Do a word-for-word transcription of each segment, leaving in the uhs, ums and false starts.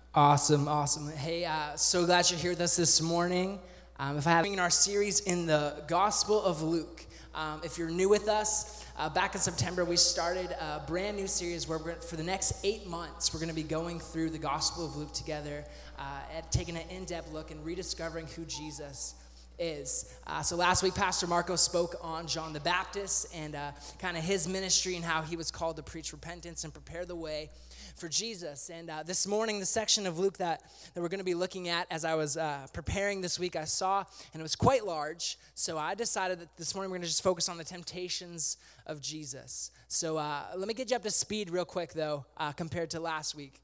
Awesome, awesome. Hey, uh, so glad you're here with us this morning. Um, if I have in our series in the Gospel of Luke, um, if you're new with us, uh, back in September we started a brand new series where we're, for the next eight months we're going to be going through the Gospel of Luke together, uh, and taking an in-depth look and rediscovering who Jesus is. Uh, so last week, Pastor Marco spoke on John the Baptist and uh, kind of his ministry and how he was called to preach repentance and prepare the way for Jesus. And uh, this morning, the section of Luke that, that we're going to be looking at as I was uh, preparing this week, I saw, and it was quite large, so I decided that this morning we're going to just focus on the temptations of Jesus. So uh, let me get you up to speed real quick, though, uh, compared to last week.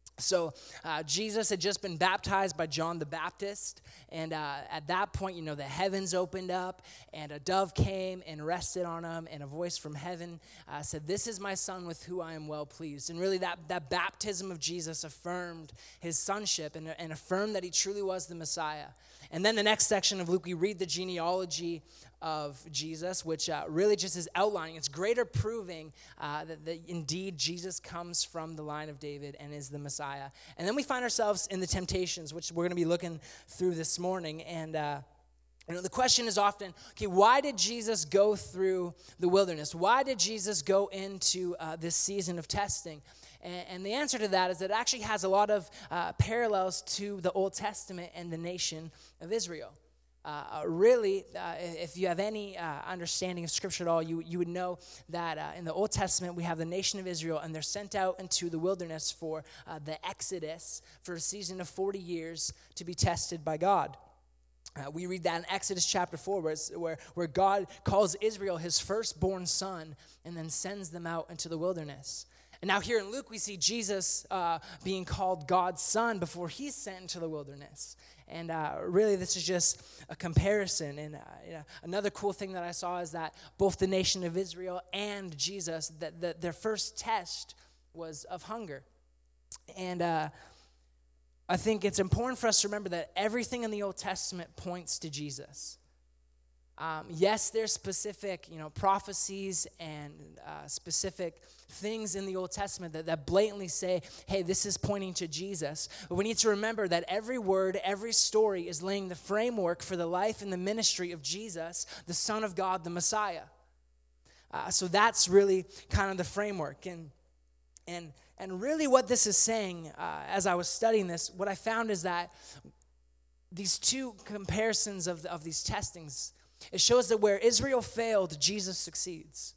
So uh, Jesus had just been baptized by John the Baptist, and uh, at that point, you know, the heavens opened up, and a dove came and rested on him, and a voice from heaven uh, said, "This is my son with whom I am well pleased." And really, that, that baptism of Jesus affirmed his sonship and, and affirmed that he truly was the Messiah. And then the next section of Luke, we read the genealogy of Jesus, which uh, really just is outlining, it's greater proving uh, that, that indeed Jesus comes from the line of David and is the Messiah. And then we find ourselves in the temptations, which we're going to be looking through this morning. And uh, you know, the question is often, okay, why did Jesus go through the wilderness? Why did Jesus go into uh, this season of testing? And, and the answer to that is that it actually has a lot of uh, parallels to the Old Testament and the nation of Israel. Uh, really, uh, if you have any uh, understanding of Scripture at all, you, you would know that uh, in the Old Testament, we have the nation of Israel, and they're sent out into the wilderness for uh, the Exodus for a season of forty years to be tested by God. Uh, we read that in Exodus chapter four, where, where, where God calls Israel his firstborn son and then sends them out into the wilderness. And now here in Luke, we see Jesus uh, being called God's son before he's sent into the wilderness. And uh, really, this is just a comparison. And uh, you know, another cool thing that I saw is that both the nation of Israel and Jesus, that, that their first test was of hunger. And uh, I think it's important for us to remember that everything in the Old Testament points to Jesus. Um, yes, there's specific, you know, prophecies and uh, specific things in the Old Testament that, that blatantly say, hey, this is pointing to Jesus. But we need to remember that every word, every story is laying the framework for the life and the ministry of Jesus, the Son of God, the Messiah. Uh, so that's really kind of the framework. And and and really what this is saying, uh, as I was studying this, what I found is that these two comparisons of, of these testings, it shows that where Israel failed, Jesus succeeds.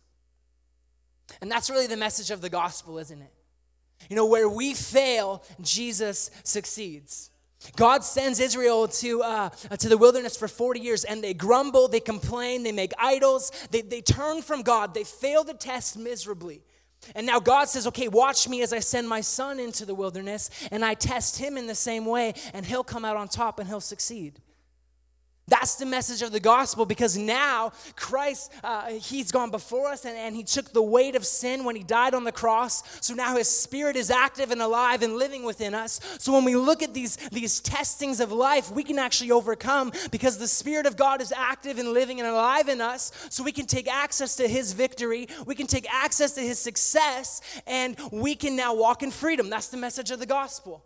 And that's really the message of the gospel, isn't it? You know, where we fail, Jesus succeeds. God sends Israel to uh, to the wilderness for forty years, and they grumble, they complain, they make idols, they, they turn from God, they fail the test miserably. And now God says, okay, watch me as I send my son into the wilderness, and I test him in the same way, and he'll come out on top and he'll succeed. That's the message of the gospel, because now Christ, uh, he's gone before us, and, and he took the weight of sin when he died on the cross. So now his spirit is active and alive and living within us. So when we look at these, these testings of life, we can actually overcome because the Spirit of God is active and living and alive in us. So we can take access to his victory. We can take access to his success, and we can now walk in freedom. That's the message of the gospel.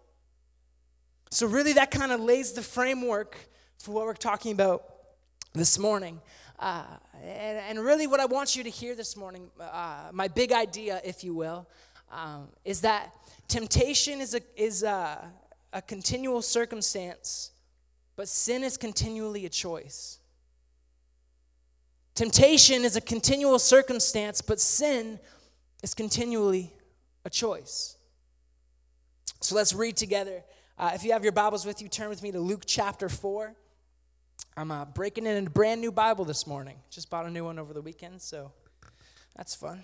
So really that kind of lays the framework for what we're talking about this morning. Uh, and, and really what I want you to hear this morning, uh, my big idea, if you will, um, is that temptation is a is a, a continual circumstance, but sin is continually a choice. Temptation is a continual circumstance, but sin is continually a choice. So let's read together. Uh, if you have your Bibles with you, turn with me to Luke chapter four. I'm uh, breaking in a brand new Bible this morning. Just bought a new one over the weekend, so that's fun.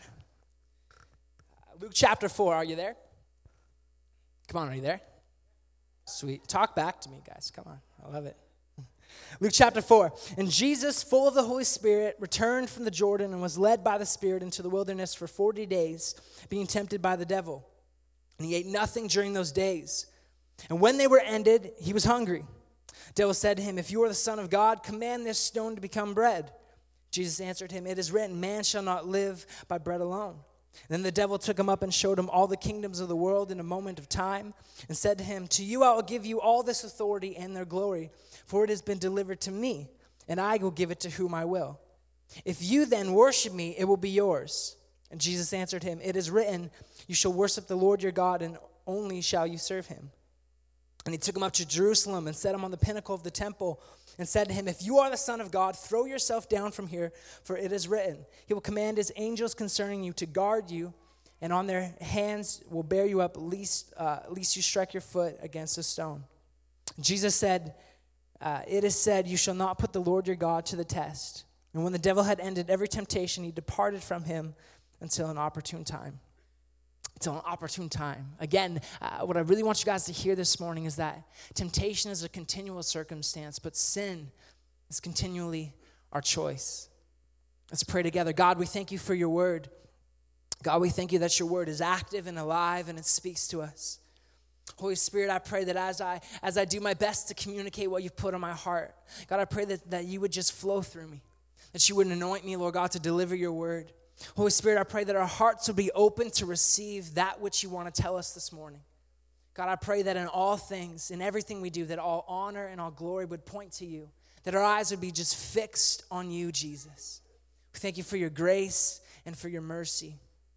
Uh, Luke chapter four, are you there? Come on, are you there? Sweet. Talk back to me, guys. Come on. I love it. Luke chapter four. And Jesus, full of the Holy Spirit, returned from the Jordan and was led by the Spirit into the wilderness for forty days, being tempted by the devil. And he ate nothing during those days. And when they were ended, he was hungry. The devil said to him, "If you are the Son of God, command this stone to become bread." Jesus answered him, "It is written, man shall not live by bread alone, Then the devil took him up and showed him all the kingdoms of the world in a moment of time, and said to him, to you I will give you all this authority and their glory, for it has been delivered to me, and I will give it to whom I will. If you then worship me, it will be yours. And Jesus answered him, it is written, you shall worship the Lord your God, and only shall you serve him. And he took him up to Jerusalem and set him on the pinnacle of the temple, and said to him, if you are the Son of God, throw yourself down from here, for it is written, he will command his angels concerning you to guard you, and on their hands will bear you up, lest, uh, lest you strike your foot against a stone. Jesus said, uh, it is said, you shall not put the Lord your God to the test. And when the devil had ended every temptation, he departed from him until an opportune time. Until an opportune time. Again, uh, what I really want you guys to hear this morning is that temptation is a continual circumstance, but sin is continually our choice. Let's pray together. God, we thank you for your word. God, we thank you that your word is active and alive and it speaks to us. Holy Spirit, I pray that as I as I do my best to communicate what you've put on my heart, God, I pray that, that you would just flow through me, that you would anoint me, Lord God, to deliver your word. Holy Spirit, I pray that our hearts will be open to receive that which you want to tell us this morning. God, I pray that in all things, in everything we do, that all honor and all glory would point to you, that our eyes would be just fixed on you, Jesus. We thank you for your grace and for your mercy.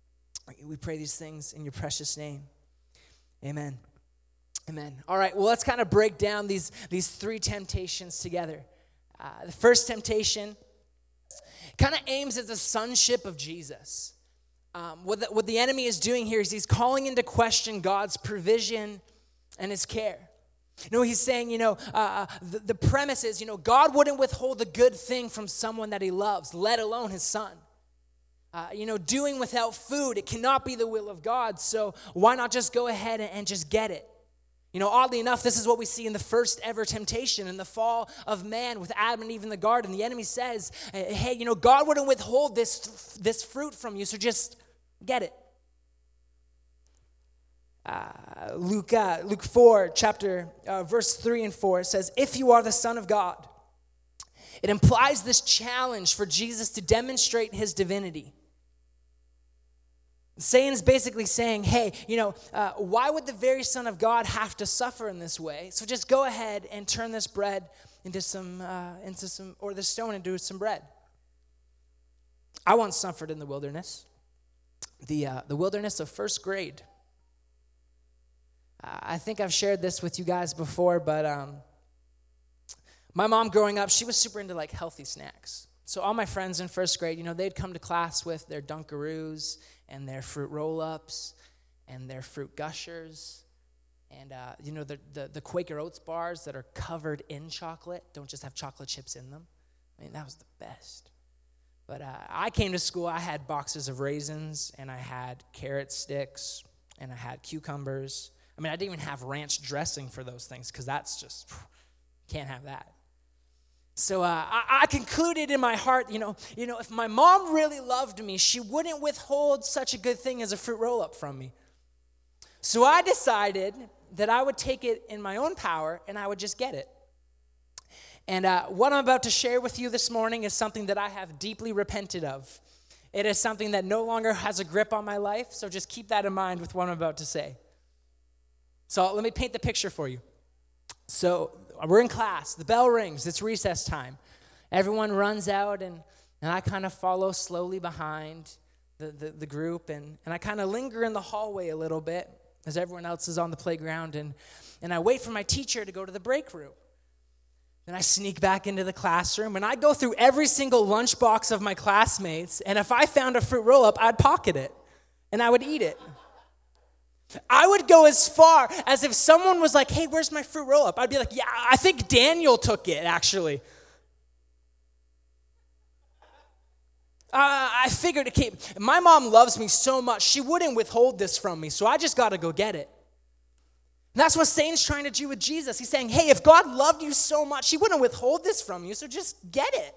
We pray these things in your precious name. Amen. Amen. All right, well, let's kind of break down these, these three temptations together. Uh, the first temptation kind of aims at the sonship of Jesus. Um, what, the, what the enemy is doing here is he's calling into question God's provision and his care. You know, he's saying, you know, uh, the, the premise is, you know, God wouldn't withhold a good thing from someone that he loves, let alone his son. Uh, you know, doing without food, it cannot be the will of God, so why not just go ahead and, and just get it? You know, oddly enough, this is what we see in the first ever temptation, in the fall of man with Adam and Eve in the garden. The enemy says, hey, you know, God wouldn't withhold this, this fruit from you, so just get it. Uh, Luke, uh, Luke four, chapter, uh, verse three and four, it says, if you are the Son of God. It implies this challenge for Jesus to demonstrate his divinity. Satan's basically saying, hey, you know, uh, why would the very Son of God have to suffer in this way? So just go ahead and turn this bread into some, uh, into some, or the stone into some bread. I once suffered in the wilderness, the uh, the wilderness of first grade. Uh, I think I've shared this with you guys before, but um, my mom growing up, she was super into like healthy snacks. So all my friends in first grade, you know, they'd come to class with their Dunkaroos and their fruit roll-ups and their fruit gushers and, uh, you know, the, the, the Quaker Oats bars that are covered in chocolate, don't just have chocolate chips in them. I mean, that was the best. But uh, I came to school, I had boxes of raisins, and I had carrot sticks, and I had cucumbers. I mean, I didn't even have ranch dressing for those things because that's just, can't have that. So uh, I, I concluded in my heart, you know, you know, if my mom really loved me, she wouldn't withhold such a good thing as a fruit roll-up from me. So I decided that I would take it in my own power and I would just get it. And uh, what I'm about to share with you this morning is something that I have deeply repented of. It is something that no longer has a grip on my life, so just keep that in mind with what I'm about to say. So let me paint the picture for you. So we're in class. The bell rings. It's recess time. Everyone runs out, and, and I kind of follow slowly behind the, the, the group, and, and I kind of linger in the hallway a little bit as everyone else is on the playground, and, and I wait for my teacher to go to the break room. Then I sneak back into the classroom, and I go through every single lunchbox of my classmates, and if I found a fruit roll-up, I'd pocket it, and I would eat it. I would go as far as if someone was like, hey, where's my fruit roll-up? I'd be like, yeah, I think Daniel took it, actually. Uh, I figured, okay, my mom loves me so much, she wouldn't withhold this from me, so I just got to go get it. And that's what Satan's trying to do with Jesus. He's saying, hey, if God loved you so much, he wouldn't withhold this from you, so just get it.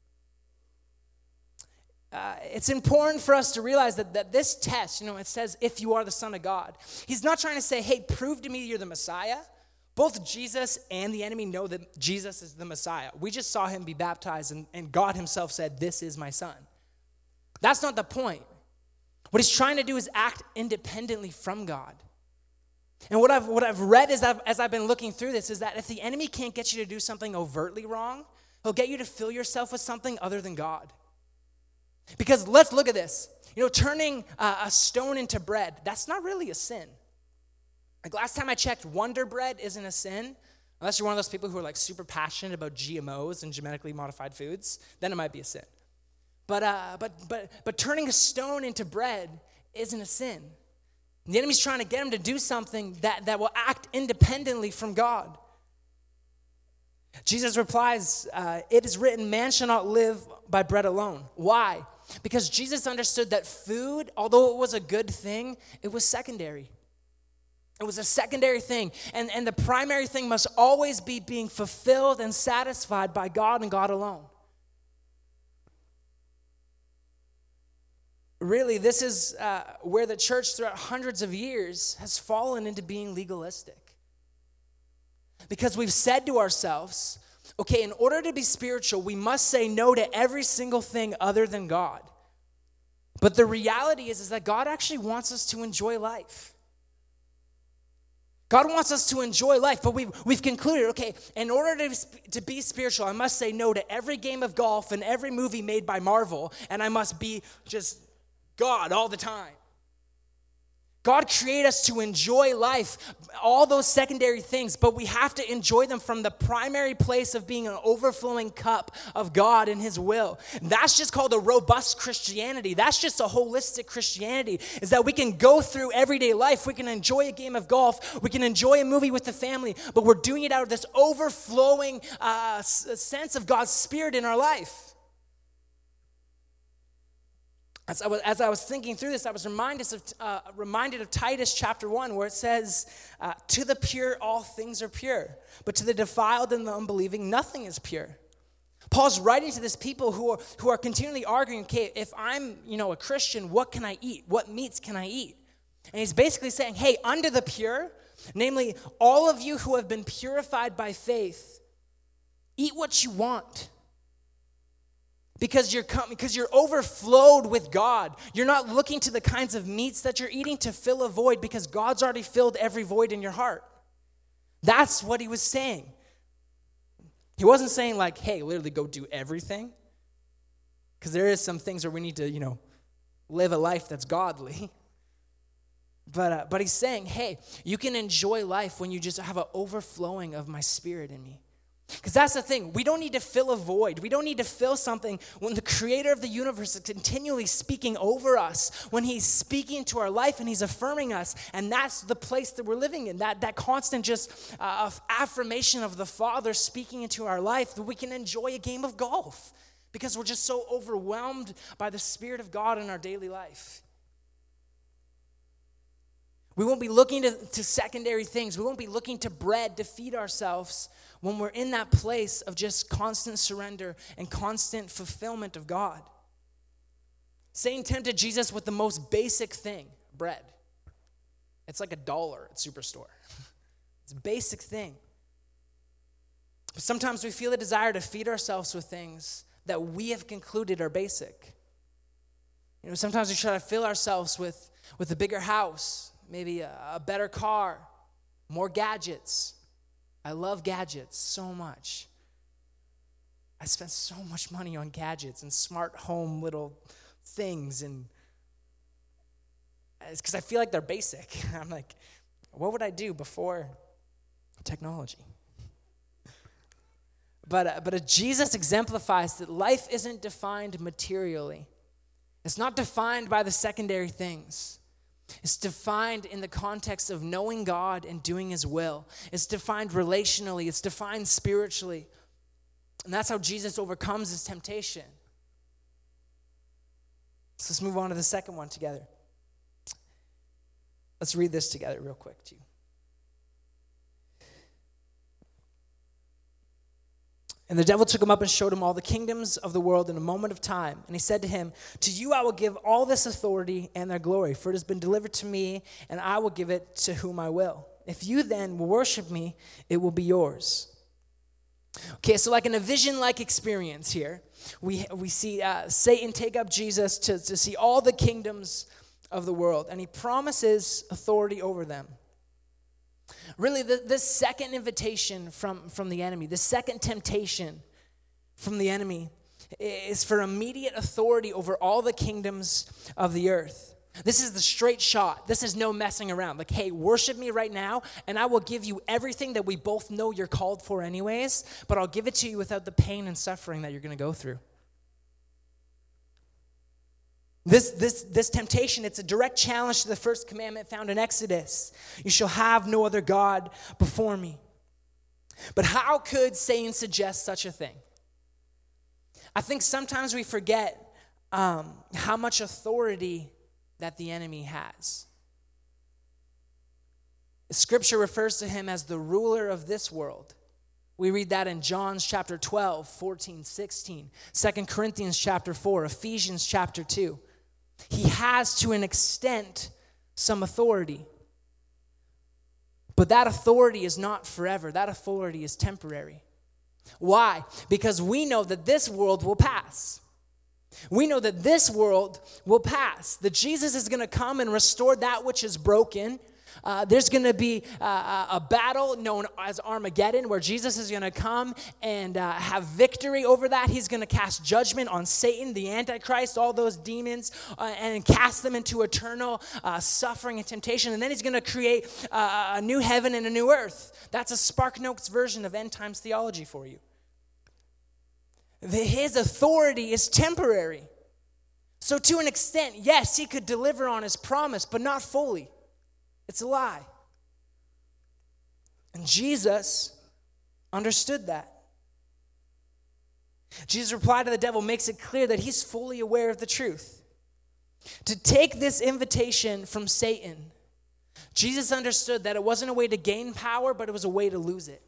Uh, it's important for us to realize that, that this test, you know, it says, if you are the Son of God. He's not trying to say, hey, prove to me you're the Messiah. Both Jesus and the enemy know that Jesus is the Messiah. We just saw him be baptized, and, and God himself said, this is my son. That's not the point. What he's trying to do is act independently from God. And what I've what I've read is that as I've been looking through this is that if the enemy can't get you to do something overtly wrong, he'll get you to fill yourself with something other than God. Because let's look at this. You know, turning uh, a stone into bread, that's not really a sin. Like last time I checked, Wonder Bread isn't a sin. Unless you're one of those people who are like super passionate about G M Os and genetically modified foods, then it might be a sin. But uh, but but but turning a stone into bread isn't a sin. The enemy's trying to get him to do something that, that will act independently from God. Jesus replies, uh, it is written, man shall not live by bread alone. Why? Because Jesus understood that food, although it was a good thing, it was secondary. It was a secondary thing. And, and the primary thing must always be being fulfilled and satisfied by God and God alone. Really, this is uh, where the church throughout hundreds of years has fallen into being legalistic. Because we've said to ourselves, okay, in order to be spiritual, we must say no to every single thing other than God. But the reality is, is that God actually wants us to enjoy life. God wants us to enjoy life, but we've, we've concluded, okay, in order to, to be spiritual, I must say no to every game of golf and every movie made by Marvel, and I must be just God all the time. God created us to enjoy life, all those secondary things, but we have to enjoy them from the primary place of being an overflowing cup of God and his will. That's just called a robust Christianity. That's just a holistic Christianity, is that we can go through everyday life. We can enjoy a game of golf. We can enjoy a movie with the family, but we're doing it out of this overflowing uh, sense of God's Spirit in our life. As I, was, as I was thinking through this, I was reminded of, uh, reminded of Titus chapter one, where it says, uh, to the pure, all things are pure, but to the defiled and the unbelieving, nothing is pure. Paul's writing to this people who are, who are continually arguing, okay, if I'm, you know, a Christian, what can I eat? What meats can I eat? And he's basically saying, hey, under the pure, namely all of you who have been purified by faith, eat what you want. Because you're because you're overflowed with God. You're not looking to the kinds of meats that you're eating to fill a void, because God's already filled every void in your heart. That's what he was saying. He wasn't saying like, hey, literally go do everything. Because there is some things where we need to, you know, live a life that's godly. But uh, but he's saying, hey, you can enjoy life when you just have an overflowing of my Spirit in me. Because that's the thing. We don't need to fill a void. We don't need to fill something when the creator of the universe is continually speaking over us, when he's speaking into our life and he's affirming us. And that's the place that we're living in, that, that constant just uh, of affirmation of the Father speaking into our life, that we can enjoy a game of golf because we're just so overwhelmed by the Spirit of God in our daily life. We won't be looking to, to secondary things. We won't be looking to bread to feed ourselves when we're in that place of just constant surrender and constant fulfillment of God. Satan tempted Jesus with the most basic thing, bread. It's like a dollar at Superstore. It's a basic thing. But sometimes we feel a desire to feed ourselves with things that we have concluded are basic. You know, sometimes we try to fill ourselves with, with a bigger house, maybe a, a better car, more gadgets. I love gadgets so much. I spend so much money on gadgets and smart home little things, and it's because I feel like they're basic. I'm like, what would I do before technology? But uh, but uh, Jesus exemplifies that life isn't defined materially. It's not defined by the secondary things. It's defined in the context of knowing God and doing his will. It's defined relationally. It's defined spiritually. And that's how Jesus overcomes his temptation. So let's move on to the second one together. Let's read this together real quick too. And the devil took him up and showed him all the kingdoms of the world in a moment of time. And he said to him, to you I will give all this authority and their glory, for it has been delivered to me, and I will give it to whom I will. If you then will worship me, it will be yours. Okay, so like in a vision-like experience here, we we see uh, Satan take up Jesus to, to see all the kingdoms of the world, and he promises authority over them. Really, the, this second invitation from, from the enemy, the second temptation from the enemy is for immediate authority over all the kingdoms of the earth. This is the straight shot. This is no messing around. Like, hey, worship me right now, and I will give you everything that we both know you're called for anyways, but I'll give it to you without the pain and suffering that you're going to go through. This, this, this temptation, it's a direct challenge to the first commandment found in Exodus. You shall have no other God before me. But how could Satan suggest such a thing? I think sometimes we forget um, how much authority that the enemy has. Scripture refers to him as the ruler of this world. We read that in John's chapter twelve, fourteen, sixteen, Second Corinthians chapter four, Ephesians chapter two. He has, to an extent, some authority. But that authority is not forever. That authority is temporary. Why? Because we know that this world will pass. We know that this world will pass. That Jesus is going to come and restore that which is broken. Uh, there's going to be uh, a battle known as Armageddon, where Jesus is going to come and uh, have victory over that. He's going to cast judgment on Satan, the Antichrist, all those demons, uh, and cast them into eternal uh, suffering and temptation. And then he's going to create uh, a new heaven and a new earth. That's a SparkNotes version of end times theology for you. His authority is temporary. So to an extent, yes, he could deliver on his promise, but not fully. It's a lie. And Jesus understood that. Jesus' reply to the devil makes it clear that he's fully aware of the truth. To take this invitation from Satan, Jesus understood that it wasn't a way to gain power, but it was a way to lose it.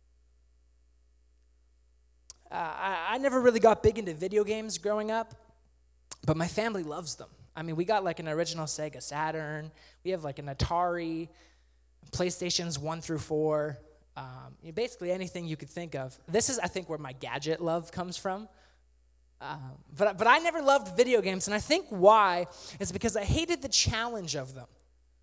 Uh, I, I never really got big into video games growing up, but my family loves them. I mean, we got like an original Sega Saturn. We have like an Atari, PlayStations one through four. Um, you know, basically anything you could think of. This is, I think, where my gadget love comes from. Um, but, but I never loved video games, and I think why is because I hated the challenge of them.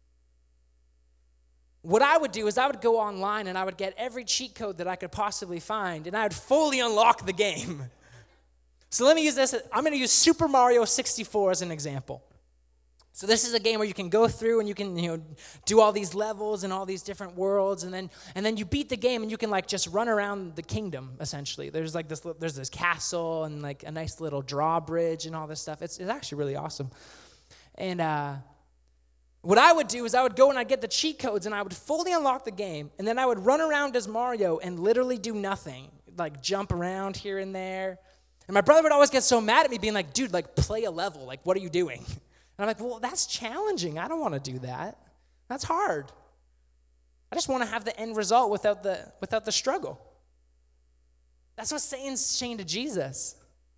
What I would do is I would go online and I would get every cheat code that I could possibly find, and I would fully unlock the game. So let me use this. I'm going to use Super Mario sixty-four as an example. So this is a game where you can go through and you can, you know, do all these levels and all these different worlds, and then and then you beat the game and you can like just run around the kingdom essentially. There's like this there's this castle and like a nice little drawbridge and all this stuff. It's it's actually really awesome. And uh, what I would do is I would go and I'd get the cheat codes and I would fully unlock the game, and then I would run around as Mario and literally do nothing, like jump around here and there. And my brother would always get so mad at me being like, dude, like play a level. Like, what are you doing? And I'm like, well, that's challenging. I don't want to do that. That's hard. I just want to have the end result without the without the struggle. That's what Satan's saying to Jesus.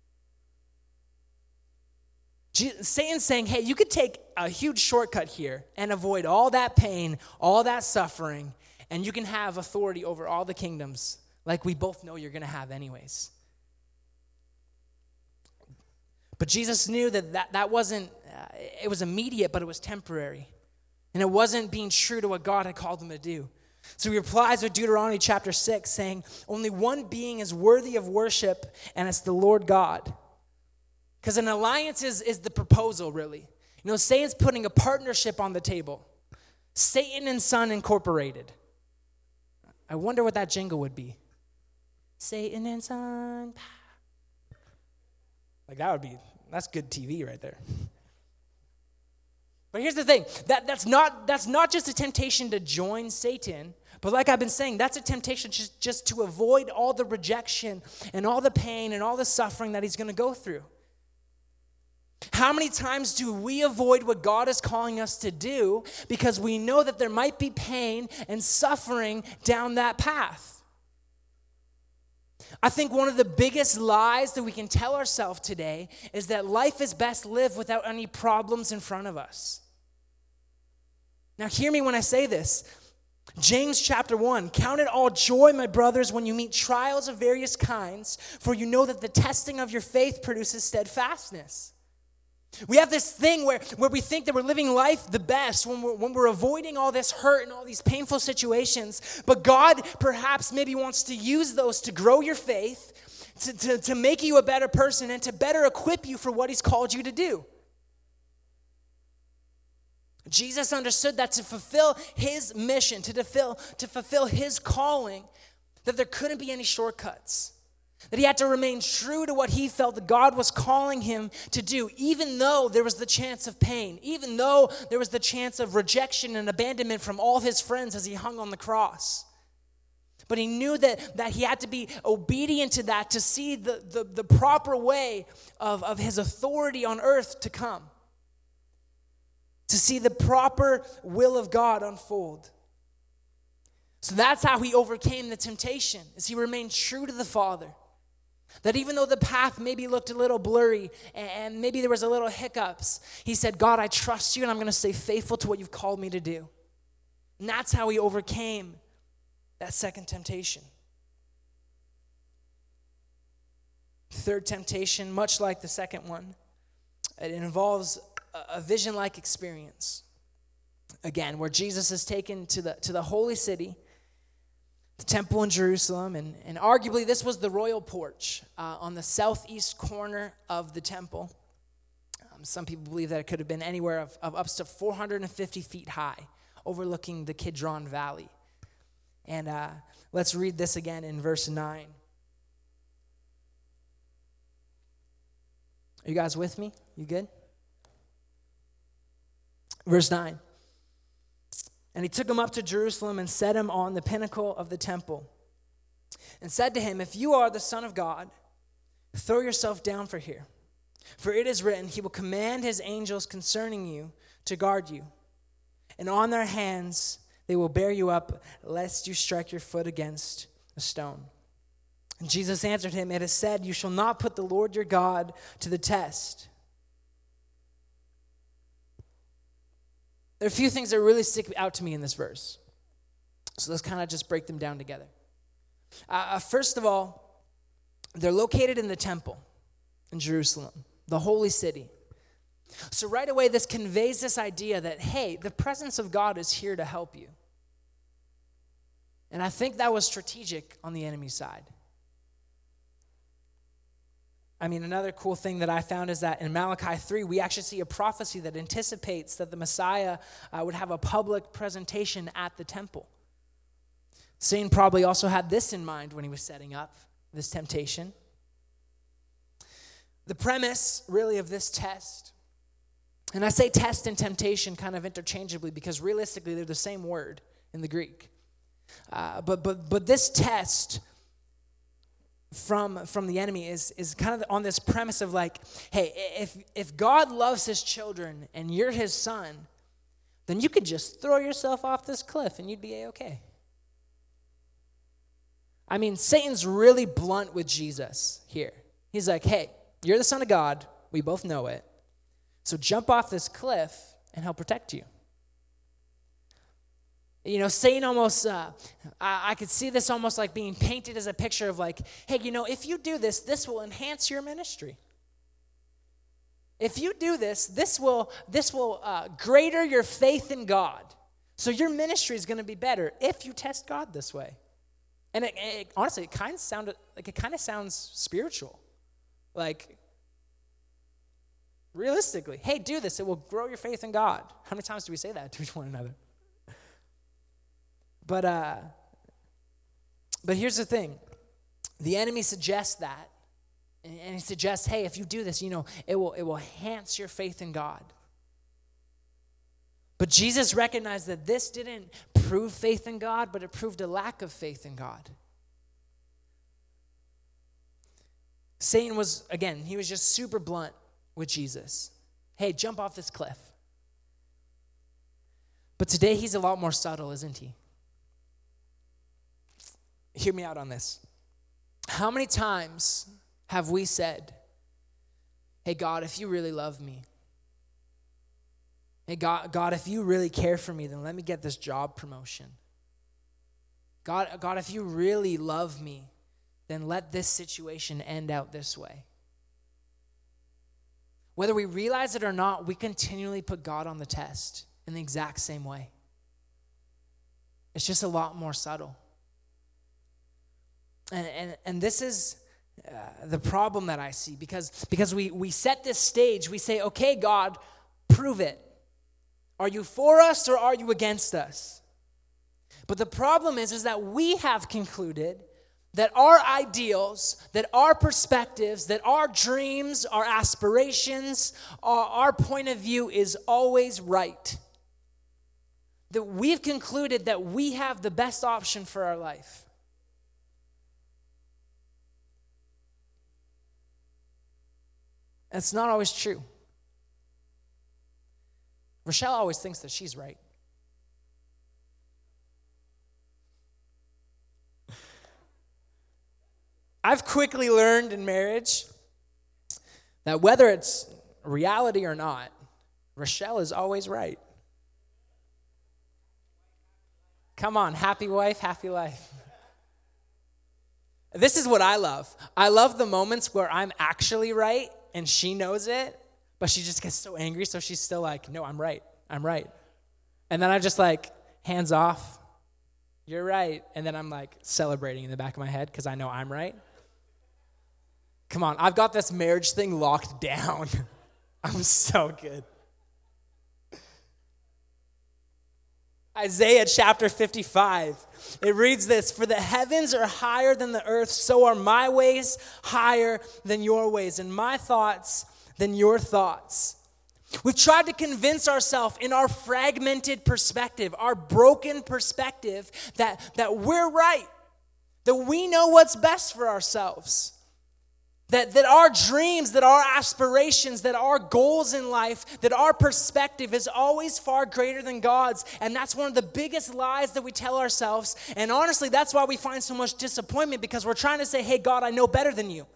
Je- Satan's saying, hey, you could take a huge shortcut here and avoid all that pain, all that suffering, and you can have authority over all the kingdoms like we both know you're going to have anyways. But Jesus knew that that, that wasn't, uh, it was immediate, but it was temporary. And it wasn't being true to what God had called him to do. So he replies with Deuteronomy chapter six, saying, only one being is worthy of worship, and it's the Lord God. Because an alliance is, is the proposal, really. You know, Satan's putting a partnership on the table. Satan and Son Incorporated. I wonder what that jingle would be. Satan and Son. Like that would be, that's good T V right there. But here's the thing, that, that's not that's not just a temptation to join Satan, but like I've been saying, that's a temptation just, just to avoid all the rejection and all the pain and all the suffering that he's going to go through. How many times do we avoid what God is calling us to do because we know that there might be pain and suffering down that path? I think one of the biggest lies that we can tell ourselves today is that life is best lived without any problems in front of us. Now hear me when I say this. James chapter one, count it all joy, my brothers, when you meet trials of various kinds, for you know that the testing of your faith produces steadfastness. We have this thing where, where we think that we're living life the best when we're, when we're avoiding all this hurt and all these painful situations. But God perhaps maybe wants to use those to grow your faith, to, to, to make you a better person, and to better equip you for what he's called you to do. Jesus understood that to fulfill his mission, to fulfill, to fulfill his calling, that there couldn't be any shortcuts. That he had to remain true to what he felt that God was calling him to do, even though there was the chance of pain, even though there was the chance of rejection and abandonment from all his friends as he hung on the cross. But he knew that, that he had to be obedient to that to see the, the, the proper way of, of his authority on earth to come, to see the proper will of God unfold. So that's how he overcame the temptation, is he remained true to the Father. That even though the path maybe looked a little blurry and maybe there was a little hiccups, he said, God, I trust you and I'm going to stay faithful to what you've called me to do. And that's how he overcame that second temptation. Third temptation, much like the second one, it involves a vision-like experience. Again, where Jesus is taken to the, to the holy city, the temple in Jerusalem, and, and arguably this was the royal porch uh, on the southeast corner of the temple. Um, some people believe that it could have been anywhere of, of up to four hundred fifty feet high, overlooking the Kidron Valley. And uh, let's read this again in verse nine. Are you guys with me? You good? Verse nine. And he took him up to Jerusalem and set him on the pinnacle of the temple and said to him, if you are the Son of God, throw yourself down for here. For it is written, he will command his angels concerning you to guard you. And on their hands they will bear you up, lest you strike your foot against a stone. And Jesus answered him, it is said, you shall not put the Lord your God to the test. There are a few things that really stick out to me in this verse. So let's kind of just break them down together. Uh, first of all, they're located in the temple in Jerusalem, the holy city. So right away, this conveys this idea that, hey, the presence of God is here to help you. And I think that was strategic on the enemy's side. I mean, another cool thing that I found is that in Malachi three, we actually see a prophecy that anticipates that the Messiah uh, would have a public presentation at the temple. Satan probably also had this in mind when he was setting up this temptation. The premise, really, of this test, and I say test and temptation kind of interchangeably because realistically they're the same word in the Greek. Uh, but but but this test from from the enemy is is kind of on this premise of like, hey, if if God loves his children and you're his son, then you could just throw yourself off this cliff and you'd be a-okay. I mean, Satan's really blunt with Jesus here. He's like, hey, you're the Son of God. We both know it. So jump off this cliff and he'll protect you. You know, Satan almost, uh, I, I could see this almost like being painted as a picture of like, hey, you know, if you do this, this will enhance your ministry. If you do this, this will, this will uh, greater your faith in God. So your ministry is going to be better if you test God this way. And it, it, honestly, it kind of sounded like it kind of sounds spiritual. Like, realistically, hey, do this. It will grow your faith in God. How many times do we say that to one another? But uh, but here's the thing. The enemy suggests that. And, and he suggests, hey, if you do this, you know, it will it will enhance your faith in God. But Jesus recognized that this didn't prove faith in God, but it proved a lack of faith in God. Satan was, again, he was just super blunt with Jesus. Hey, jump off this cliff. But today he's a lot more subtle, isn't he? Hear me out on this. How many times have we said, hey, God, if you really love me, hey, God, God, if you really care for me, then let me get this job promotion. God, God, if you really love me, then let this situation end out this way. whether we realize it or not, we continually put God on the test in the exact same way. It's just a lot more subtle. And, and, and this is uh, the problem that I see, because, because we, we set this stage. We say, okay, God, prove it. Are you for us or are you against us? But the problem is, is that we have concluded that our ideals, that our perspectives, that our dreams, our aspirations, our, our point of view is always right. That we've concluded that we have the best option for our life. It's not always true. Rochelle always thinks that she's right. I've quickly learned in marriage that whether it's reality or not, Rochelle is always right. Come on, happy wife, happy life. This is what I love. I love the moments where I'm actually right and she knows it, but she just gets so angry, so she's still like, no, I'm right, I'm right. And then I just like, hands off, you're right. And then I'm like celebrating in the back of my head because I know I'm right. Come on, I've got this marriage thing locked down. I'm so good. Isaiah chapter fifty-five, it reads this: "For the heavens are higher than the earth, so are my ways higher than your ways, and my thoughts than your thoughts." We've tried to convince ourselves in our fragmented perspective, our broken perspective, that, that we're right, that we know what's best for ourselves. That, that our dreams, that our aspirations, that our goals in life, that our perspective is always far greater than God's. And that's one of the biggest lies that we tell ourselves. And honestly, that's why we find so much disappointment, because we're trying to say, hey, God, I know better than you.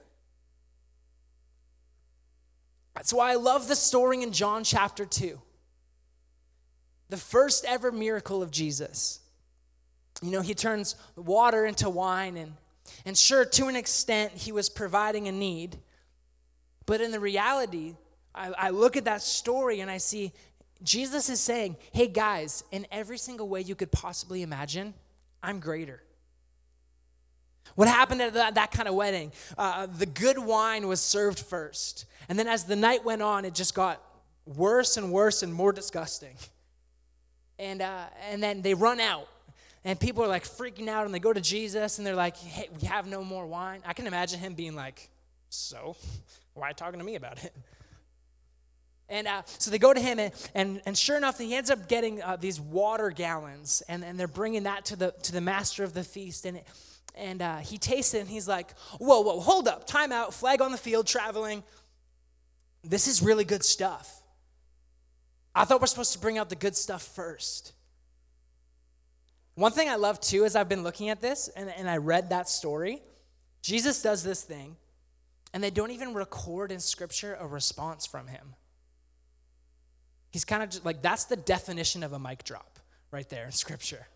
That's why I love the story in John chapter two. The first ever miracle of Jesus. You know, he turns water into wine, and And sure, to an extent, he was providing a need. But in the reality, I, I look at that story and I see Jesus is saying, hey guys, in every single way you could possibly imagine, I'm greater. What happened at that, that kind of wedding? Uh, the good wine was served first. And then as the night went on, it just got worse and worse and more disgusting. And, uh, and then they run out. And people are like freaking out, and they go to Jesus, and they're like, hey, we have no more wine. I can imagine him being like, so, why are you talking to me about it? And uh, so they go to him, and, and, and sure enough, he ends up getting uh, these water gallons, and, and they're bringing that to the to the master of the feast. And, it, and uh, he tastes it, and he's like, whoa, whoa, hold up, time out, flag on the field, traveling. This is really good stuff. I thought we're supposed to bring out the good stuff first. One thing I love too is I've been looking at this and, and I read that story. Jesus does this thing and they don't even record in scripture a response from him. He's kind of just like, that's the definition of a mic drop right there in scripture.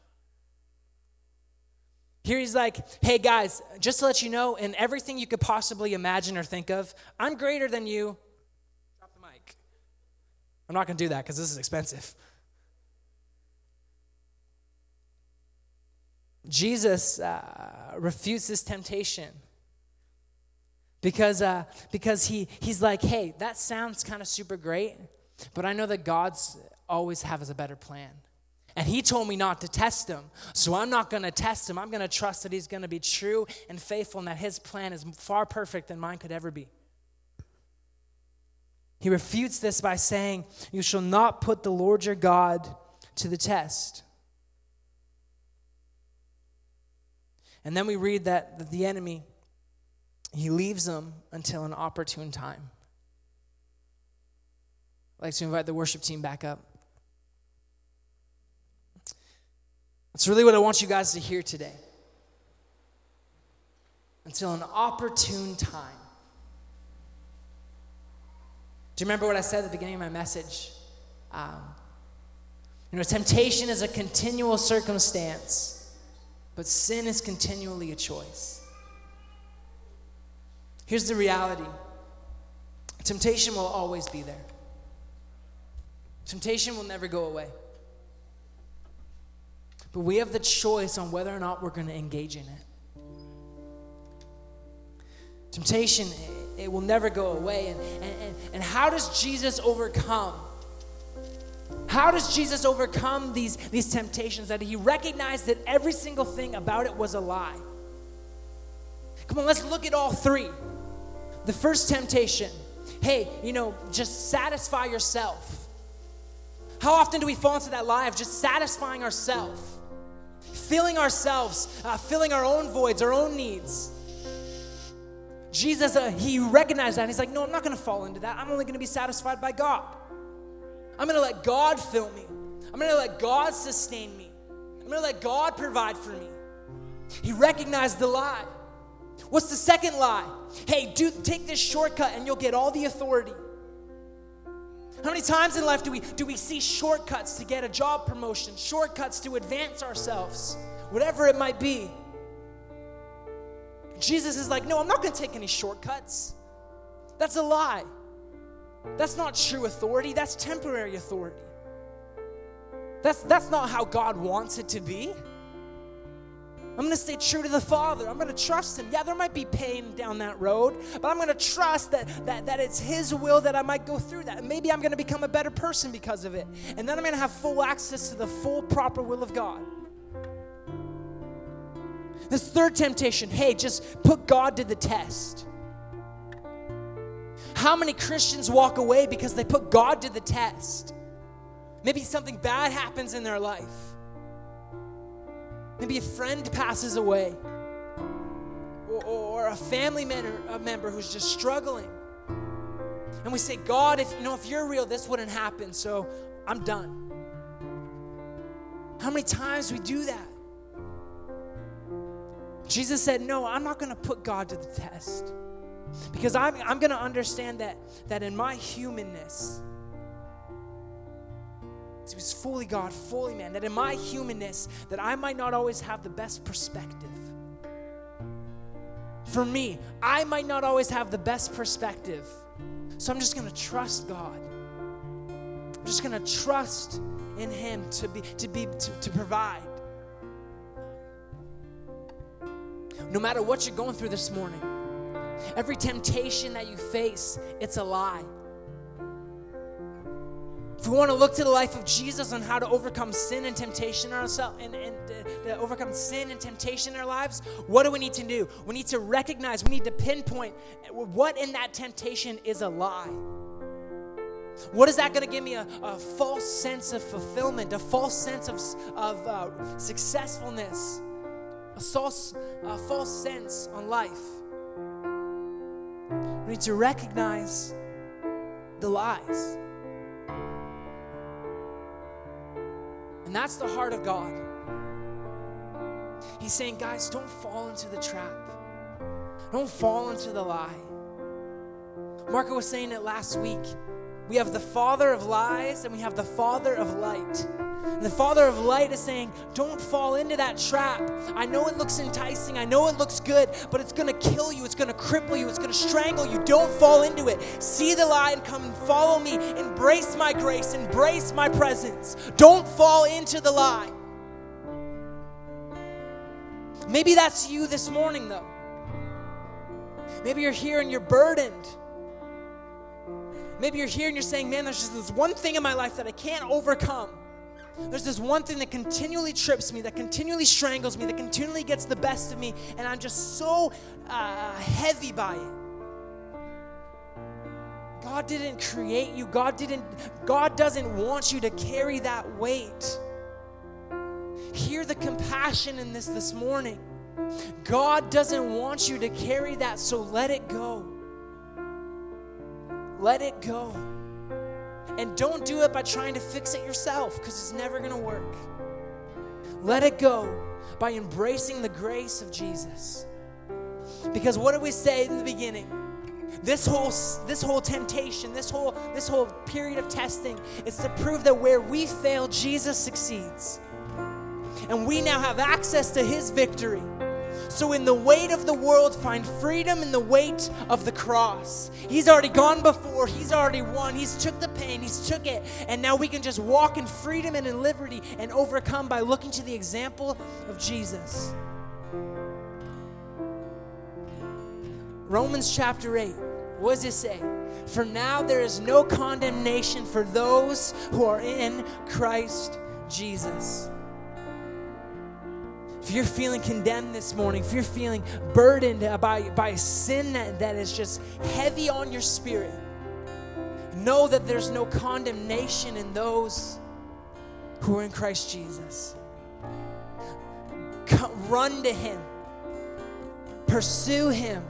Here he's like, hey guys, just to let you know, in everything you could possibly imagine or think of, I'm greater than you. Drop the mic. I'm not going to do that because this is expensive. Jesus uh, refutes this temptation because uh, because he he's like, hey, that sounds kind of super great, but I know that God's always has a better plan. And he told me not to test him, so I'm not going to test him. I'm going to trust that he's going to be true and faithful and that his plan is far perfect than mine could ever be. He refutes this by saying, you shall not put the Lord your God to the test. And then we read that the enemy, he leaves them until an opportune time. I'd like to invite the worship team back up. That's really what I want you guys to hear today. Until an opportune time. Do you remember what I said at the beginning of my message? Um, you know, temptation is a continual circumstance. But sin is continually a choice. Here's the reality. Temptation will always be there. Temptation will never go away. But we have the choice on whether or not we're going to engage in it. Temptation, it will never go away. And, and, and how does Jesus overcome? How does Jesus overcome these, these temptations? That he recognized that every single thing about it was a lie. Come on, let's look at all three. The first temptation, hey, you know, just satisfy yourself. How often do we fall into that lie of just satisfying ourselves? Filling ourselves, uh, filling our own voids, our own needs. Jesus, uh, he recognized that, and he's like, no, I'm not going to fall into that. I'm only going to be satisfied by God. I'm going to let God fill me. I'm going to let God sustain me. I'm going to let God provide for me. He recognized the lie. What's the second lie? Hey, do take this shortcut and you'll get all the authority. How many times in life do we do we see shortcuts to get a job promotion, shortcuts to advance ourselves, whatever it might be? Jesus is like, no, I'm not going to take any shortcuts. That's a lie. That's not true authority. That's temporary authority. That's, that's not how God wants it to be. I'm going to stay true to the Father. I'm going to trust him. Yeah, there might be pain down that road, but I'm going to trust that, that, that it's his will that I might go through that. And maybe I'm going to become a better person because of it. And then I'm going to have full access to the full, proper will of God. This third temptation, hey, just put God to the test. How many Christians walk away because they put God to the test? Maybe something bad happens in their life. Maybe a friend passes away, or, or a family member, a member who's just struggling. And we say, God, if you know, if you're real, this wouldn't happen, so I'm done. How many times we do that? Jesus said, no, I'm not going to put God to the test. Because I'm, I'm going to understand that, that in my humanness, he was fully God, fully man, that in my humanness, that I might not always have the best perspective. For me, I might not always have the best perspective. So I'm just going to trust God. I'm just going to trust in him to be to be to, to provide. No matter what you're going through this morning, every temptation that you face, it's a lie. If we want to look to the life of Jesus on how to overcome sin and temptation in ourselves, and, and uh, to overcome sin and temptation in our lives, what do we need to do? We need to recognize, we need to pinpoint what in that temptation is a lie. What is that going to give me? A, a false sense of fulfillment, a false sense of, of uh, successfulness, a false, a false sense on life. We need to recognize the lies. And that's the heart of God. He's saying, guys, don't fall into the trap. Don't fall into the lie. Marco was saying it last week. We have the father of lies and we have the father of light. And the father of light is saying, don't fall into that trap. I know it looks enticing. I know it looks good, but it's going to kill you. It's going to cripple you. It's going to strangle you. Don't fall into it. See the lie and come and follow me. Embrace my grace. Embrace my presence. Don't fall into the lie. Maybe that's you this morning, though. Maybe you're here and you're burdened. Maybe you're here and you're saying, man, there's just this one thing in my life that I can't overcome. There's this one thing that continually trips me, that continually strangles me, that continually gets the best of me, and I'm just so uh, heavy by it. God didn't create you. God didn't. God doesn't want you to carry that weight. Hear the compassion in this this morning. God doesn't want you to carry that, so let it go. Let it go. And don't do it by trying to fix it yourself, because it's never going to work. Let it go by embracing the grace of Jesus. Because what did we say in the beginning? This whole this whole temptation, this whole this whole period of testing is to prove that where we fail, Jesus succeeds. And we now have access to his victory. So in the weight of the world, find freedom in the weight of the cross. He's already gone before. He's already won. He's took the pain. He's took it. And now we can just walk in freedom and in liberty and overcome by looking to the example of Jesus. Romans chapter eight, what does it say? For now there is no condemnation for those who are in Christ Jesus. If you're feeling condemned this morning, if you're feeling burdened by, by sin that, that is just heavy on your spirit, know that there's no condemnation in those who are in Christ Jesus. Come, run to Him. Pursue Him.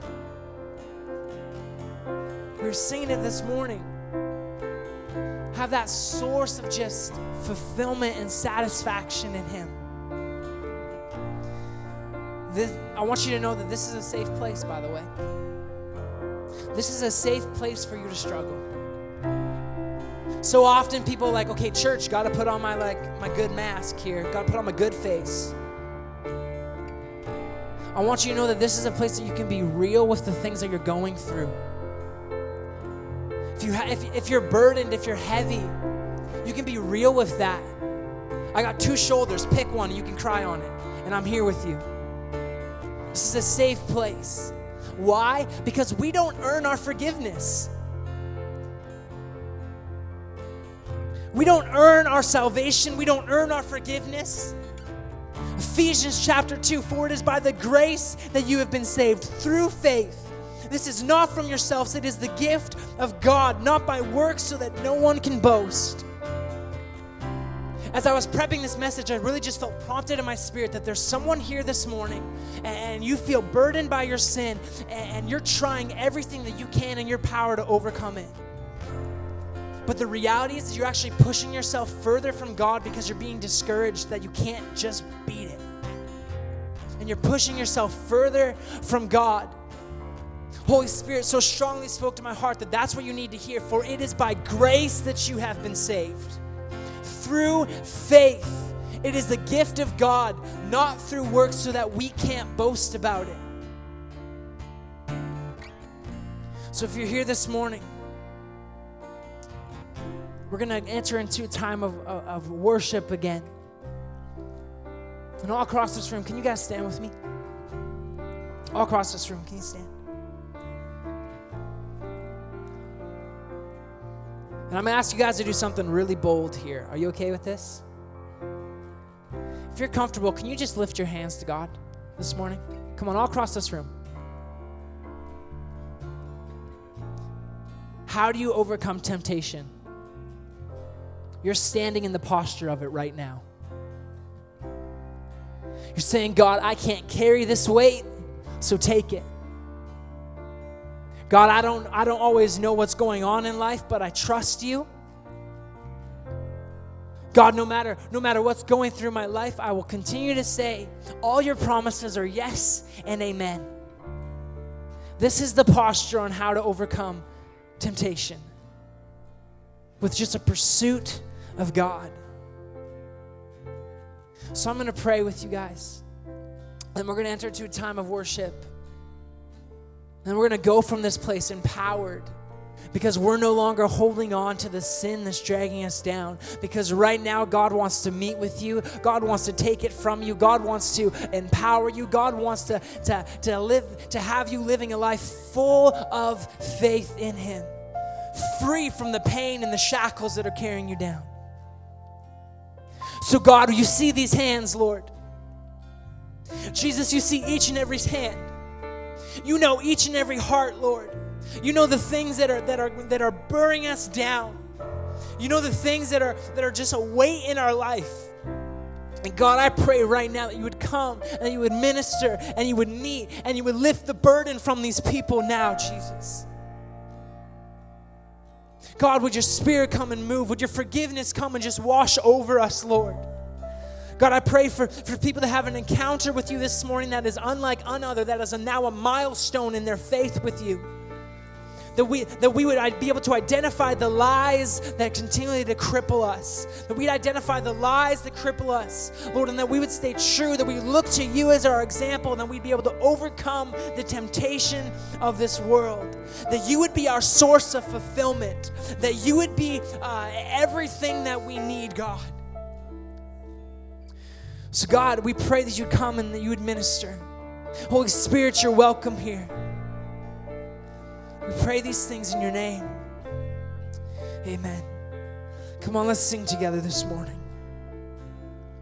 We were singing it this morning. Have that source of just fulfillment and satisfaction in Him. This, I want you to know that this is a safe place, by the way. This is a safe place for you to struggle. So often people are like, okay, church, got to put on my like my good mask here. Got to put on my good face. I want you to know that this is a place that you can be real with the things that you're going through. If, you ha- if, if you're burdened, if you're heavy, you can be real with that. I got two shoulders, pick one, and you can cry on it. And I'm here with you. This is a safe place. Why? Because we don't earn our forgiveness. We don't earn our salvation. We don't earn our forgiveness. Ephesians chapter two, for it is by the grace that you have been saved through faith. This is not from yourselves, it is the gift of God, not by works, so that no one can boast. As I was prepping this message, I really just felt prompted in my spirit that there's someone here this morning and you feel burdened by your sin and you're trying everything that you can in your power to overcome it. But the reality is that you're actually pushing yourself further from God because you're being discouraged that you can't just beat it. And you're pushing yourself further from God. Holy Spirit so strongly spoke to my heart that that's what you need to hear. For it is by grace that you have been saved. Through faith. It is the gift of God, not through works so that we can't boast about it. So if you're here this morning, we're going to enter into a time of, of, of worship again. And all across this room, can you guys stand with me? All across this room, can you stand? And I'm going to ask you guys to do something really bold here. Are you okay with this? If you're comfortable, can you just lift your hands to God this morning? Come on, all across this room. How do you overcome temptation? You're standing in the posture of it right now. You're saying, God, I can't carry this weight, so take it. God, I don't, I don't always know what's going on in life, but I trust you. God, no matter, no matter what's going through my life, I will continue to say, all your promises are yes and amen. This is the posture on how to overcome temptation. With just a pursuit of God. So I'm going to pray with you guys. And we're going to enter into a time of worship. And we're going to go from this place empowered because we're no longer holding on to the sin that's dragging us down. Because right now, God wants to meet with you. God wants to take it from you. God wants to empower you. God wants to, to, to live, to have you living a life full of faith in Him. Free from the pain and the shackles that are carrying you down. So God, you see these hands, Lord. Jesus, you see each and every hand. You know each and every heart, Lord. You know the things that are that are that are burning us down. You know the things that are that are just a weight in our life. And God, I pray right now that you would come and you would minister and you would meet and you would lift the burden from these people now, Jesus. God, would your spirit come and move? Would your forgiveness come and just wash over us, Lord? God, I pray for, for people that have an encounter with you this morning that is unlike another, that is a, now a milestone in their faith with you. that we that we would be able to identify the lies that continually to cripple us, that we'd identify the lies that cripple us, Lord, and that we would stay true, that we look to you as our example, and that we'd be able to overcome the temptation of this world, that you would be our source of fulfillment, that you would be uh, everything that we need, God. So God, we pray that you'd come and that you would minister. Holy Spirit, you're welcome here. We pray these things in your name. Amen. Come on, let's sing together this morning.